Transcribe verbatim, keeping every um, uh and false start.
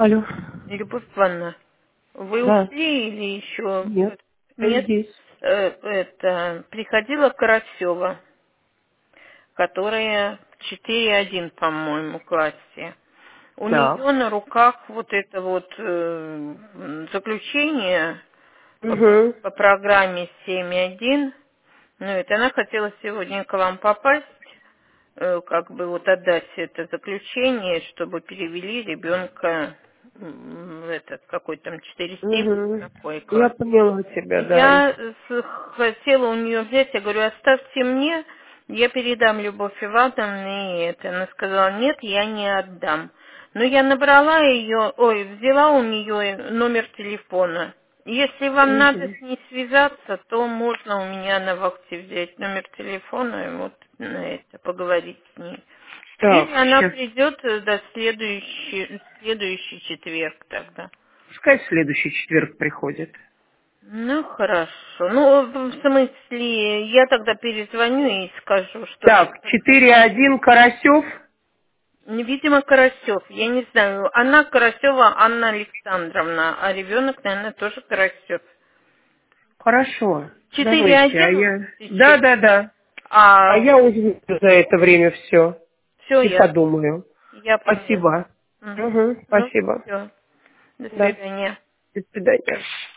Алло. Любовь Ивановна, вы Да. ушли или еще? Нет. Я Нет. здесь. Э, это, приходила Карасева, которая в четыре один, по-моему, классе. У Да. нее на руках вот это вот э, заключение по, Угу. по программе семь один. Ну, это она хотела сегодня к вам попасть, э, как бы вот отдать это заключение, чтобы перевели ребенка м, в этот какой там четыре семь Угу. такой Я класс. поняла тебя, да. Я с- хотела у нее взять, я говорю, оставьте мне, я передам Любовь Ивановне и это. Она сказала, нет, я не отдам. Но я набрала ее, ой, взяла у нее номер телефона. Если вам надо Угу. с ней связаться, то можно у меня на вахте взять номер телефона и вот на это поговорить с ней. Или Так, она сейчас. придет э, до следующий, следующий четверг тогда. Пускай в следующий четверг приходит. Ну, хорошо. Ну, в смысле, я тогда перезвоню и скажу, что... Так, четыре один Карасев. Видимо, Карасев, я не знаю. Она Карасева Анна Александровна, а ребенок, наверное, тоже Карасев. Хорошо. Четыре Давайте, а один я... Да, сейчас. да, да. А А я узнаю за это время все. все И ясно. подумаю. Я поняла. Спасибо. Мгм. Угу. Ну, Спасибо. все. До Да. свидания. До свидания.